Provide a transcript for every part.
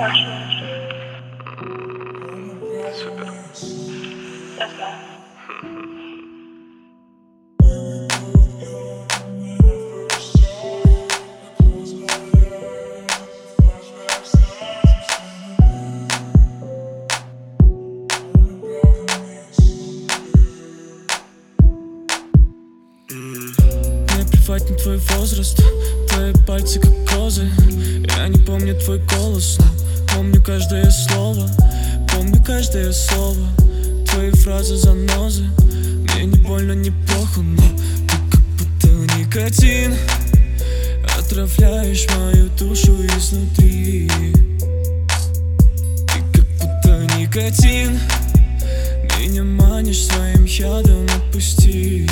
заканчивается. Супер. Я знаю. Мне плевать на твой возраст, твои пальцы как козы. Я не помню твой голос, но помню каждое слово. Помню каждое слово, твои фразы занозы. Мне не больно, не плохо, но ты как будто никотин. Отравляешь мою душу изнутри. Ты как будто никотин. Меня манишь своим ядом, отпусти.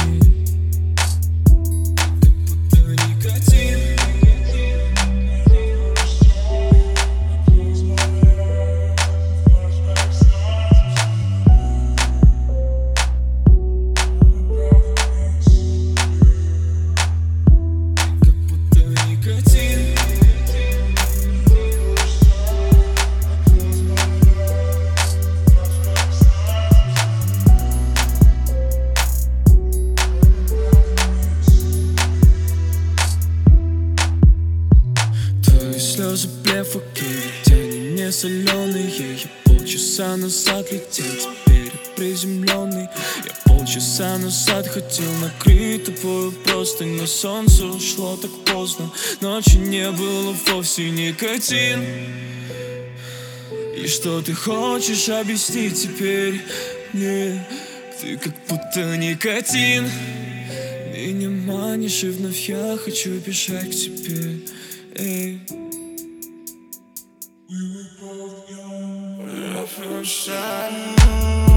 Слезы блеф, окей, тени не соленые. Я полчаса назад летел, теперь приземленный. Я полчаса назад хотел накрыть тобою простынь, но солнце ушло так поздно. Ночи не было вовсе, никотин. И что ты хочешь объяснить теперь мне? Ты как будто никотин. Меня манишь, и вновь я хочу бежать к тебе. Эй. We were both young.